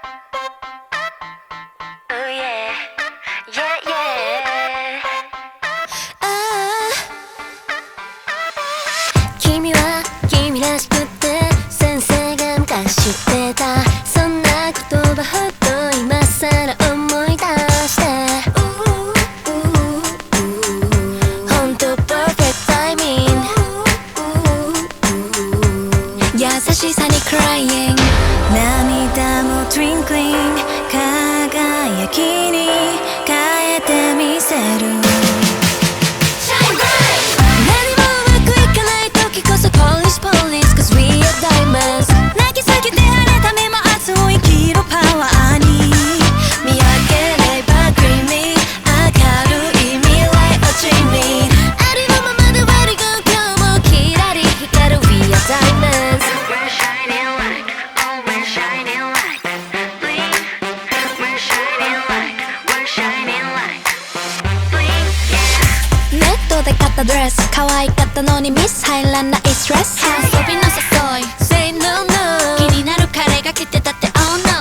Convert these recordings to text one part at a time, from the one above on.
yeah, yeah, yeah. 君は君らしくって先生が昔知ってたそんな言葉ふと今更思い出してほんと perfect timing 優しさに crying 涙も twinkling 輝きに変えてみせるドレス可愛かったのにミス入らないストレス遊びの誘い Say no no 気になる彼が来てたって Oh no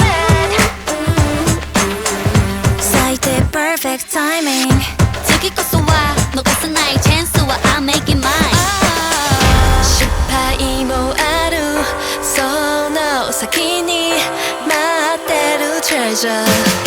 最低 perfect timing 次こそは逃さないチャンスは I'm making mine 失敗もあるその先に待ってる treasure